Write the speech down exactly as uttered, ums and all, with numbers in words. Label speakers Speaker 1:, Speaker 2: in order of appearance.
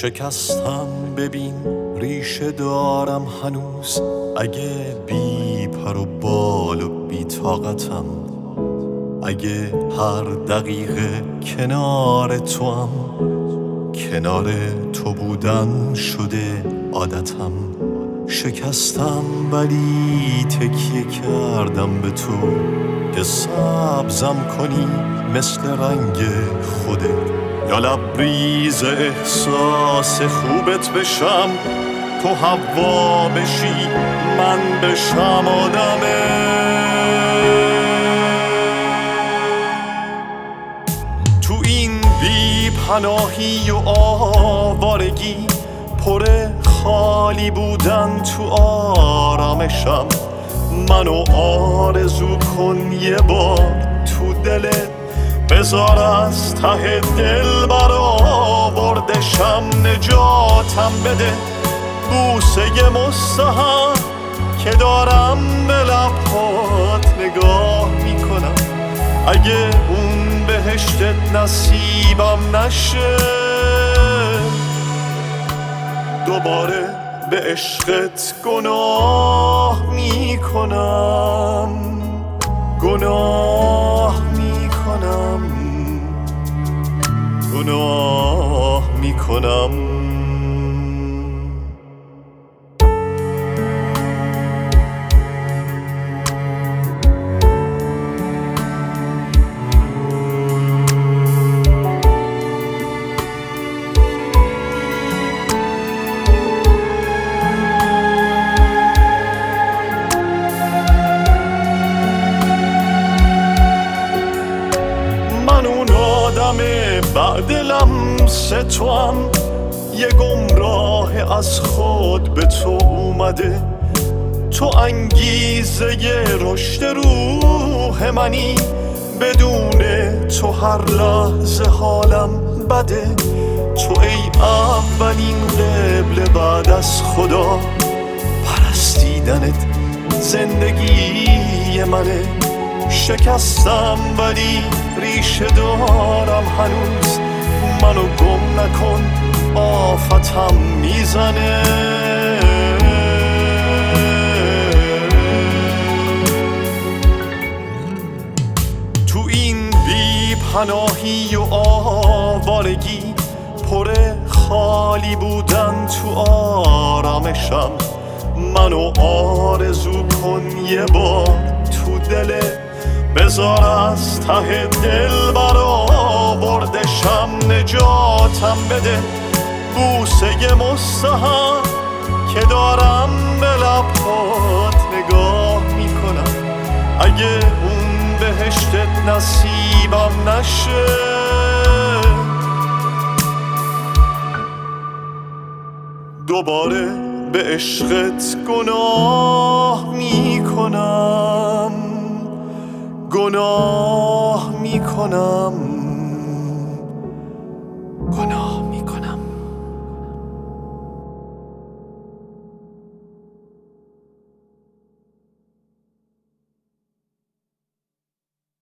Speaker 1: شکستم ببین ریشه دارم هنوز، اگه بی پر و بال و بی طاقتم، اگه هر دقیقه کنار تو هم، کنار تو بودن شده عادتم. شکستم ولی تکیه کردم به تو که سبزم کنی مثل رنگ خودت، یا لبریز احساس خوبت بشم، تو هوا بشی من بشم آدمه. تو این بی پناهی و آوارگی، پر خالی بودن تو آرامشم، منو آرزو کن یه بار تو دلت، بذار از ته دل برآوردشم، نجاتم بده بوسه مستحق که دارم به لبهات نگاه میکنم، اگه اون بهشتت نصیبم نشه، دوباره به عشقت گناه میکنم، گناه میکنم، گناه میکنم. بعد لمس تو هم یه گمراه از خود به تو اومده، تو انگیزه رشد روح منی، بدون تو هر لحظه حالم بده، تو ای اولین قبله بعد از خدا، پرستیدنت زندگی منه. شکستم ولی ریشه دارم هنوز، منو گم نکن آفتم میزنه. تو این بی پناهی و آوارگی، پر خالی بودن تو آرامشم، منو آرزو کن یه بار تو دلت، بذار از ته دل برآوردشم، نجاتم بده بوسه مستحق که دارم به لبهات نگاه میکنم، اگه اون بهشتت نصیبم نشه، دوباره به عشقت گناه میکنم، گناه میکنم.